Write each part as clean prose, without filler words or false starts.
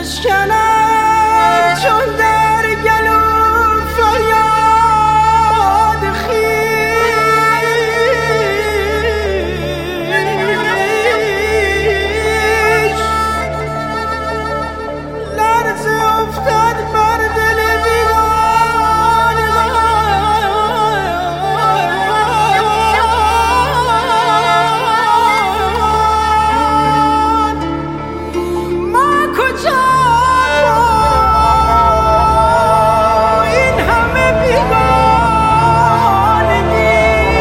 بشکنم چون در گلو فریاد خویش لرزه افتد بر دل ویران ما کجا این همه بیگانگی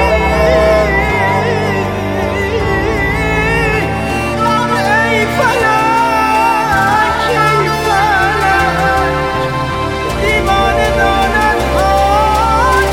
ای فلک ای فلک دیوانه داند حال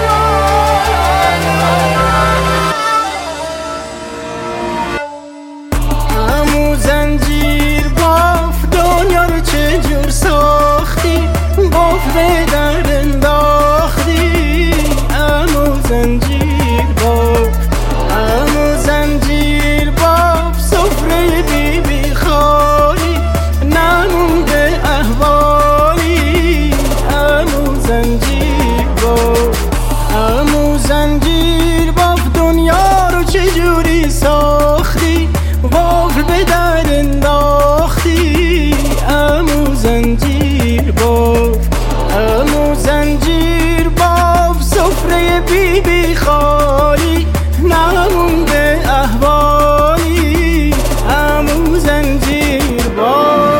ما عمو زنجیر باف دنیا رو چجور ساختی باف به در انداختی عمو زنجیر باف عمو زنجیر باف سفره بی بی خالی نمونده احوالی عمو زنجیر باف عمو زنجیر باف دنیا رو چجوری ساختی باف به در انداختی عمو زنجیر باف عمو زنجیر باف سفره بی بی خالی نمونده احوالی عمو زنجیر باف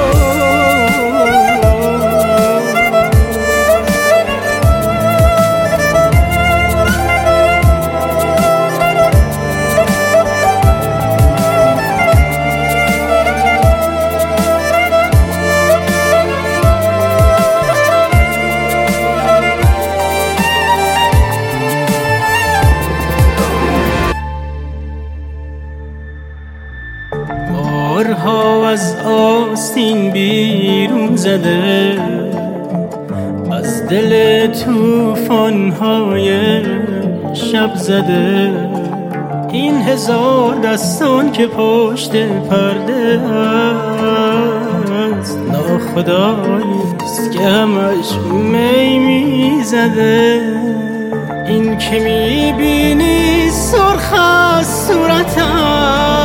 بارها از آستین بیرون زده از دل توفانهای شب زده این هزار دستان که پشت پرده است ناخداییست که همش می میزده این که میبینی سرخ از صورتم